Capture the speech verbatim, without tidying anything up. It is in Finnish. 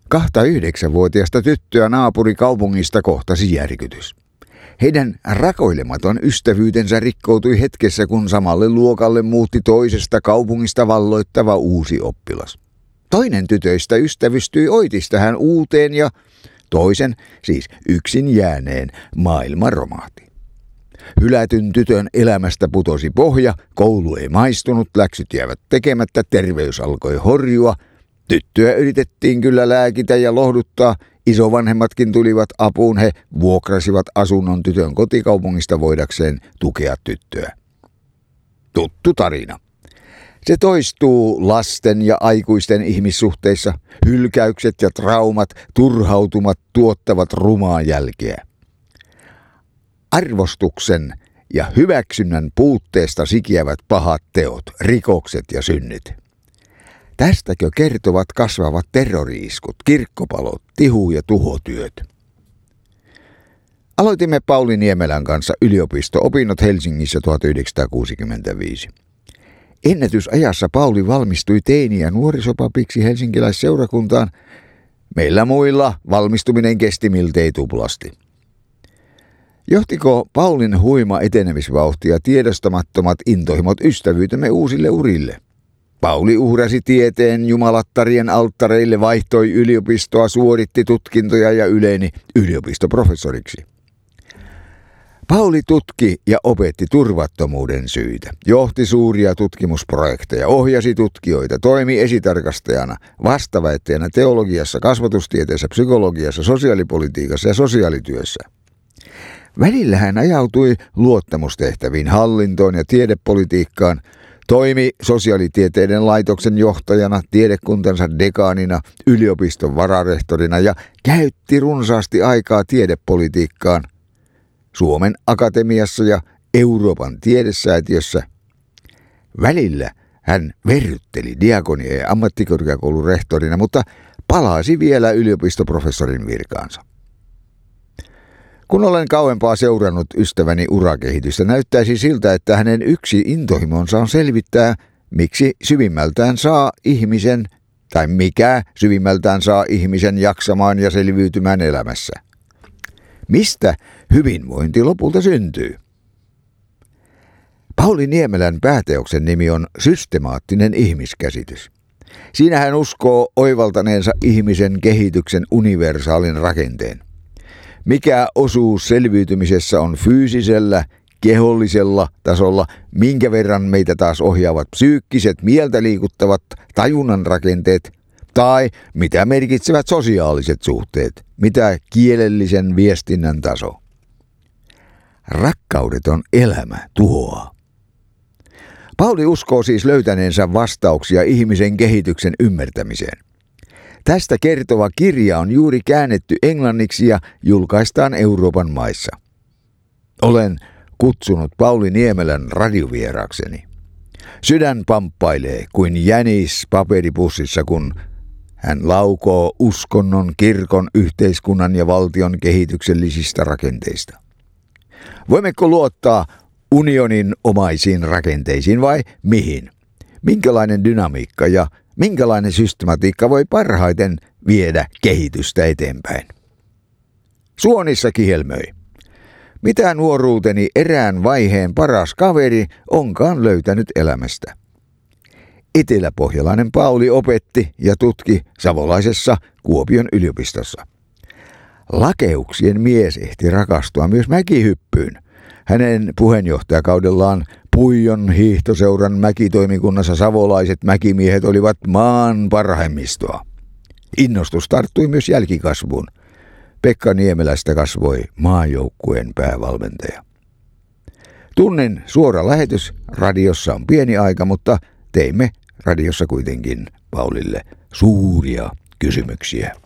Kahta yhdeksänvuotiasta tyttöä naapurikaupungista kohtasi järkytys. Heidän rakoilematon ystävyytensä rikkoutui hetkessä, kun samalle luokalle muutti toisesta kaupungista valloittava uusi oppilas. Toinen tytöistä ystävystyi oitis tähän uuteen ja toisen, siis yksin jääneen, maailma romahti. Hylätyn tytön elämästä putosi pohja, koulu ei maistunut, läksyt jäävät tekemättä, terveys alkoi horjua. Tyttöä yritettiin kyllä lääkitä ja lohduttaa, isovanhemmatkin tulivat apuun, he vuokrasivat asunnon tytön kotikaupungista voidakseen tukea tyttöä. Tuttu tarina. Se toistuu lasten ja aikuisten ihmissuhteissa. Hylkäykset ja traumat, turhautumat tuottavat rumaa jälkeä. Arvostuksen ja hyväksynnän puutteesta sikiävät pahat teot, rikokset ja synnit. Tästäkö kertovat kasvavat terrori-iskut, kirkkopalot, tihu- ja tuhotyöt? Aloitimme Pauli Niemelän kanssa yliopisto-opinnot Helsingissä tuhatyhdeksänsataakuusikymmentäviisi. Ennätysajassa Pauli valmistui teini- ja nuorisopapiksi helsinkiläisseurakuntaan. Meillä muilla valmistuminen kesti miltei tuplasti. Johtiko Paulin huima etenemisvauhti ja tiedostamattomat intohimot ystävyytemme uusille urille? Pauli uhrasi tieteen jumalattarien alttareille, vaihtoi yliopistoa, suoritti tutkintoja ja yleni yliopistoprofessoriksi. Pauli tutki ja opetti turvattomuuden syitä, johti suuria tutkimusprojekteja, ohjasi tutkijoita, toimi esitarkastajana, vastaväittäjänä teologiassa, kasvatustieteessä, psykologiassa, sosiaalipolitiikassa ja sosiaalityössä. Välillä hän ajautui luottamustehtäviin, hallintoon ja tiedepolitiikkaan, toimi sosiaalitieteiden laitoksen johtajana, tiedekuntansa dekaanina, yliopiston vararehtorina ja käytti runsaasti aikaa tiedepolitiikkaan, Suomen Akatemiassa ja Euroopan tiedesäätiössä. Välillä hän verrytteli diakonia ja ammattikorkeakoulun rehtorina, mutta palasi vielä yliopistoprofessorin virkaansa. Kun olen kauempaa seurannut ystäväni urakehitystä, näyttäisi siltä, että hänen yksi intohimonsa on selvittää, miksi syvimmältään saa ihmisen, tai mikä syvimmältään saa ihmisen jaksamaan ja selviytymään elämässä. Mistä hyvinvointi lopulta syntyy? Pauli Niemelän pääteoksen nimi on Systemaattinen ihmiskäsitys. Siinä hän uskoo oivaltaneensa ihmisen kehityksen universaalin rakenteen. Mikä osuus selviytymisessä on fyysisellä, kehollisella tasolla, minkä verran meitä taas ohjaavat psyykkiset, mieltä liikuttavat tajunnan rakenteet, tai mitä merkitsevät sosiaaliset suhteet, mitä kielellisen viestinnän taso. Rakkaudeton elämä tuhoaa. Pauli uskoo siis löytäneensä vastauksia ihmisen kehityksen ymmärtämiseen. Tästä kertova kirja on juuri käännetty englanniksi ja julkaistaan Euroopan maissa. Olen kutsunut Pauli Niemelän radiovieraakseni. Sydän pamppailee kuin jänis paperipussissa, kun hän laukoo uskonnon, kirkon, yhteiskunnan ja valtion kehityksellisistä rakenteista. Voimmeko luottaa unionin omaisiin rakenteisiin vai mihin? Minkälainen dynamiikka ja minkälainen systematiikka voi parhaiten viedä kehitystä eteenpäin? Suonissa kihelmöi. Mitä nuoruuteni erään vaiheen paras kaveri onkaan löytänyt elämästä? Eteläpohjalainen Pauli opetti ja tutki savolaisessa Kuopion yliopistossa. Lakeuksien mies ehti rakastua myös mäkihyppyyn. Hänen puheenjohtajakaudellaan Puijon hiihtoseuran mäkitoimikunnassa savolaiset mäkimiehet olivat maan parhaimmistoa. Innostus tarttui myös jälkikasvuun. Pekka Niemelästä kasvoi maajoukkueen päävalmentaja. Tunnin suora lähetys radiossa on pieni aika, mutta teimme radiossa kuitenkin Paulille suuria kysymyksiä.